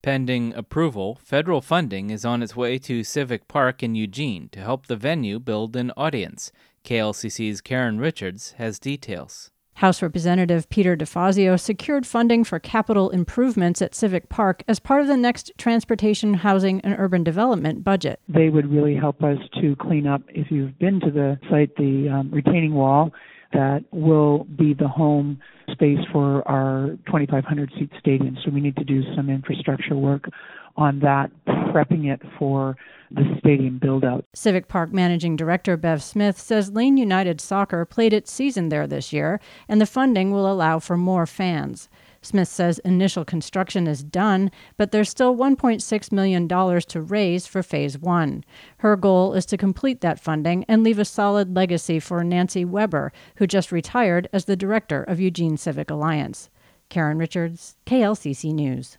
Pending approval, federal funding is on its way to Civic Park in Eugene to help the venue build an audience. KLCC's Karen Richards has details. House Representative Peter DeFazio secured funding for capital improvements at Civic Park as part of the next Transportation, Housing, and Urban Development budget. They would really help us to clean up, if you've been to the site, the retaining wall that will be the home space for our 2,500-seat stadium. So we need to do some infrastructure work on that, prepping it for the stadium build-out. Civic Park Managing Director Bev Smith says Lane United Soccer played its season there this year, and the funding will allow for more fans. Smith says initial construction is done, but there's still $1.6 million to raise for Phase 1. Her goal is to complete that funding and leave a solid legacy for Nancy Weber, who just retired as the director of Eugene Civic Alliance. Karen Richards, KLCC News.